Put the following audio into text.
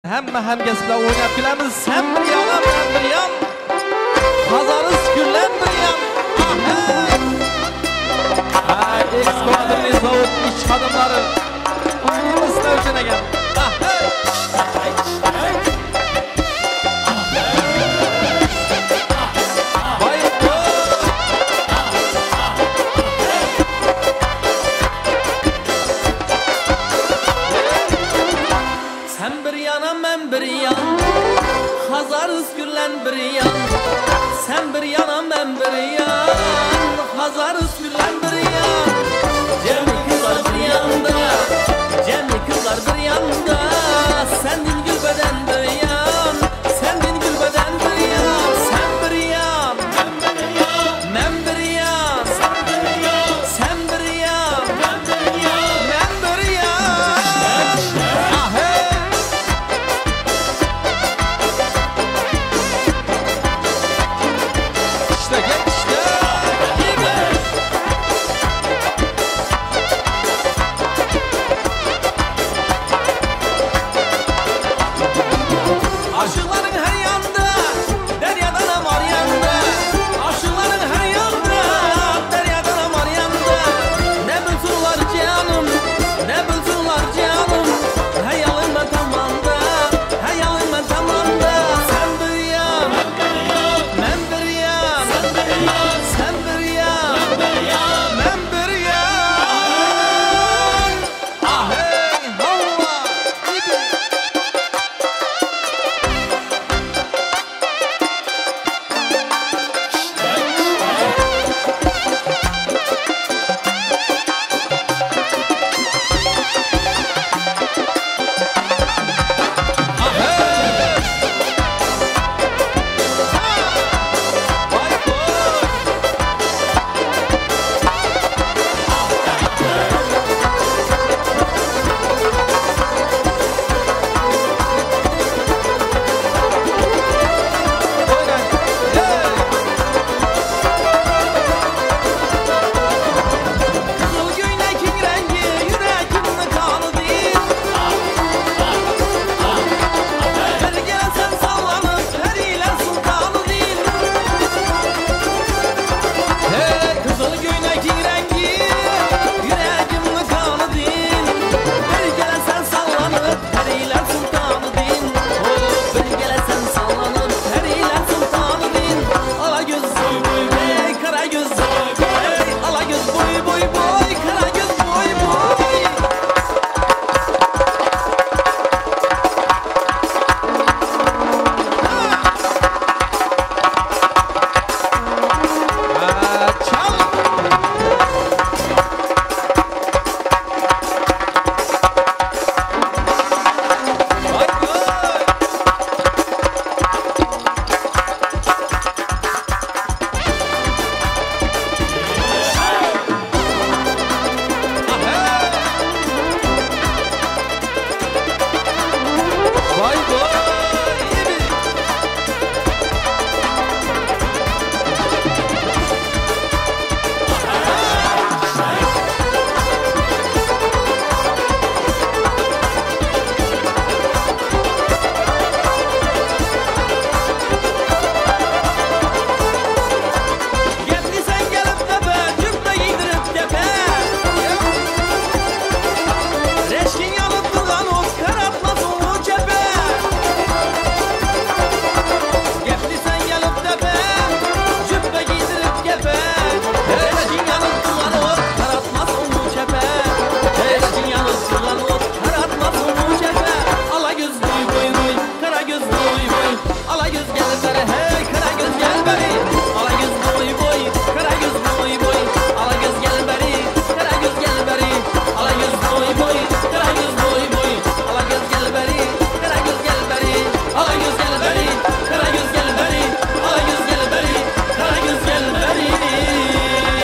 Hamma hamkasblar o'ynab kulamiz. Sen bir yana, men bir yan. Hazarız güllen bir yan. Ekskavatorli zavod iç xodimlari. Oynamaslar uchun ekan. Sen bir yana, men bir yan. Hazarız güllen bir yan. Sen bir yana, men bir yan. Hazarız güllen bir yan. Cemli kızlar bir yanda, cemli kızlar bir yanda.